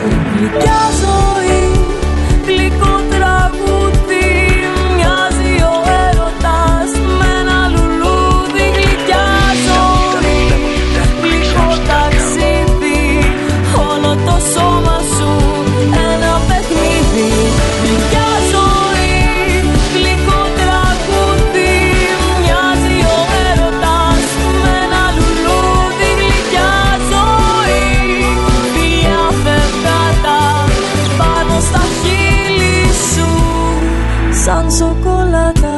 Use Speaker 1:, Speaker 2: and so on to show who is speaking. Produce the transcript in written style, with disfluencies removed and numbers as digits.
Speaker 1: γλυκιά ζωή, γλυκό τραγούδι, μοιάζει ο έρωτας με ένα λουλούδι. Γλυκιά ζωή, γλυκό ταξίδι, όλο το σώμα σου ένα παιχνίδι. Γλυκιά ζωή, γλυκό τραγούδι, μοιάζει ο έρωτας με ένα λουλούδι. Γλυκιά ζωή, φιλιά φευγάτα πάνω στα χείλη σου σαν σοκολάτα.